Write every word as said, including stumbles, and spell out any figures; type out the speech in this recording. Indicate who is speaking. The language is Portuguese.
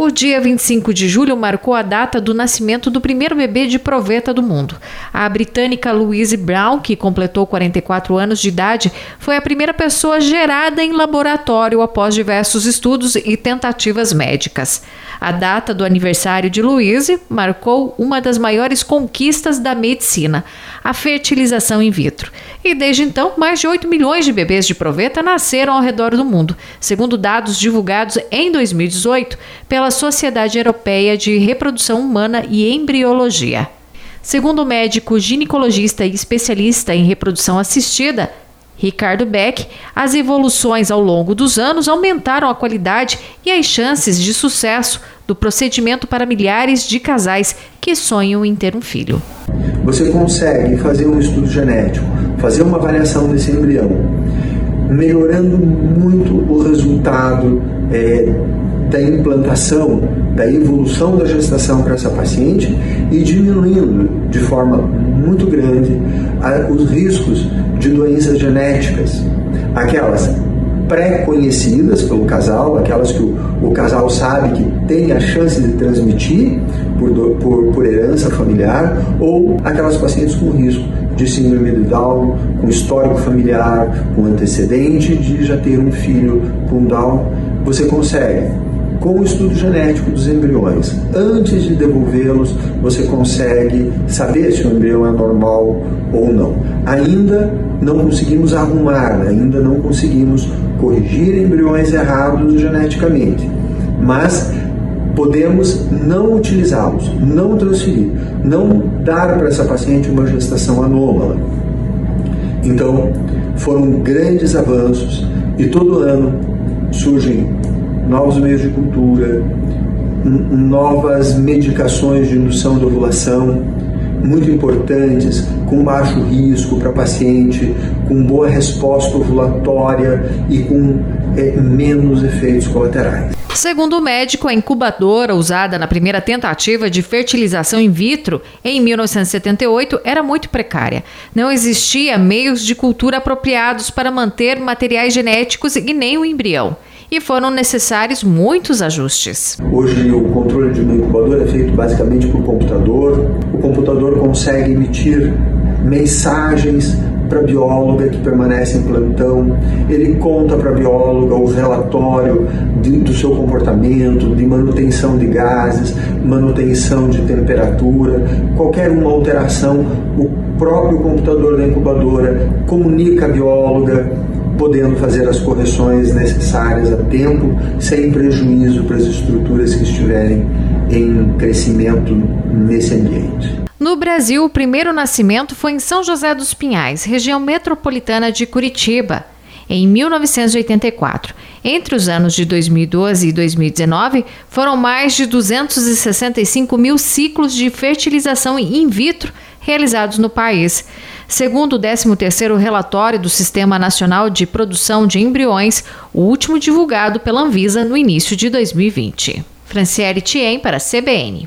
Speaker 1: O dia vinte e cinco de julho marcou a data do nascimento do primeiro bebê de proveta do mundo. A britânica Louise Brown, que completou quarenta e quatro anos de idade, foi a primeira pessoa gerada em laboratório após diversos estudos e tentativas médicas. A data do aniversário de Louise marcou uma das maiores conquistas da medicina, a fertilização in vitro. E desde então, mais de oito milhões de bebês de proveta nasceram ao redor do mundo, segundo dados divulgados em dois mil e dezoito pela Sociedade Europeia de Reprodução Humana e Embriologia. Segundo o médico ginecologista e especialista em reprodução assistida, Ricardo Beck, as evoluções ao longo dos anos aumentaram a qualidade e as chances de sucesso do procedimento para milhares de casais que sonham em ter um filho.
Speaker 2: Você consegue fazer um estudo genético, fazer uma avaliação desse embrião, melhorando muito o resultado é, da implantação, da evolução da gestação para essa paciente e diminuindo de forma muito grande a, os riscos de doenças genéticas, aquelas pré-conhecidas pelo casal, aquelas que o, o casal sabe que tem a chance de transmitir por, por, por herança familiar, ou aquelas pacientes com risco de síndrome de Down, com histórico familiar, com antecedente de já ter um filho com Down. Você consegue, com o estudo genético dos embriões, antes de devolvê-los, você consegue saber se o embrião é normal ou não. Ainda não conseguimos arrumar, ainda não conseguimos corrigir embriões errados geneticamente, mas podemos não utilizá-los, não transferir, não dar para essa paciente uma gestação anômala. Então, foram grandes avanços e todo ano surgem novos meios de cultura, novas medicações de indução de ovulação, muito importantes, com baixo risco para paciente, com boa resposta ovulatória e com é, menos efeitos colaterais.
Speaker 1: Segundo o médico, a incubadora usada na primeira tentativa de fertilização in vitro em mil novecentos e setenta e oito era muito precária. Não existia meios de cultura apropriados para manter materiais genéticos e nem o embrião. E foram necessários muitos ajustes.
Speaker 2: Hoje o controle de uma incubadora é feito basicamente por computador. O computador consegue emitir mensagens para a bióloga que permanece em plantão. Ele conta para a bióloga o relatório de, do seu comportamento, de manutenção de gases, manutenção de temperatura. Qualquer uma alteração, o próprio computador da incubadora comunica à bióloga, podendo fazer as correções necessárias a tempo, sem prejuízo para as estruturas que estiverem em crescimento nesse ambiente.
Speaker 1: No Brasil, o primeiro nascimento foi em São José dos Pinhais, região metropolitana de Curitiba, em mil novecentos e oitenta e quatro. Entre os anos de dois mil e doze e dois mil e dezenove, foram mais de duzentos e sessenta e cinco mil ciclos de fertilização in vitro realizados no país. Segundo o décimo terceiro relatório do Sistema Nacional de Produção de Embriões, o último divulgado pela Anvisa no início de dois mil e vinte. Franciele Thiem para a C B N.